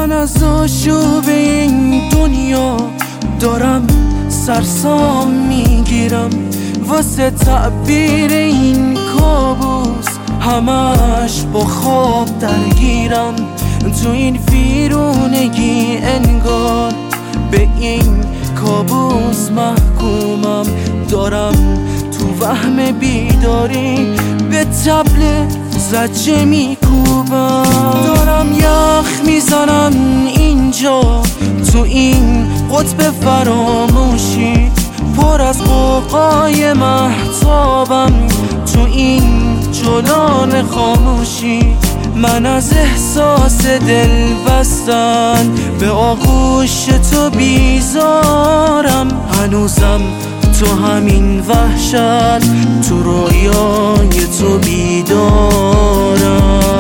من از آشوب این دنیا دارم سرسام میگیرم، واسه تعبیر این کابوس همش با خواب درگیرم. تو این ویرونگی انگار به این کابوس محکومم، دارم تو وهم بیداری به طبل زجه میکوبم. دارم یخ میزنم اینجا تو این قطب فراموشی، پر از قوقای مهتابم تو این جولان خاموشی. من از احساس دل بستن به آغوش تو بیزارم، هنوزم تو همین وحشت تو رویای تو بیدارم.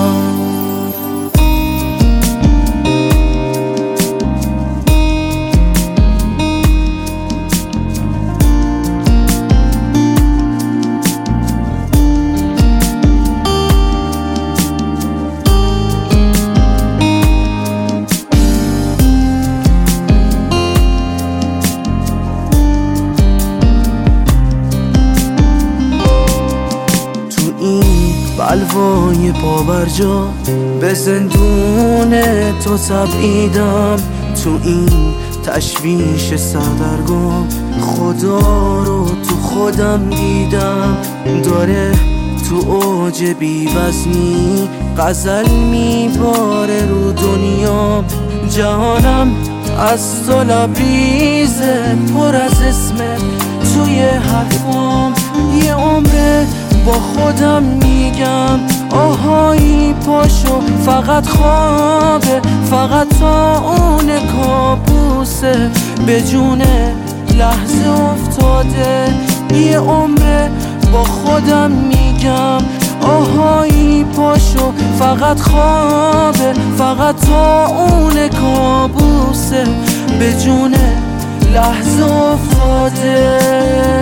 بلوای پابرجا به زندون تو تبعیدم، تو این تشویش سردرگم خدا رو تو خودم دیدم. داره تو اوج بی‌وزنی غزل میباره رو دنیا، جهانم از تو لبریزه پر از اسمت توی حرفام. یه عمره با خودم میگم آهایی پاشو، فقط خوابه، فقط تا اون کابوسه به جون لحظه افتاده. یه عمره با خودم میگم آهایی پاشو، فقط خوابه، فقط تا اون کابوسه به جون لحظه افتاده.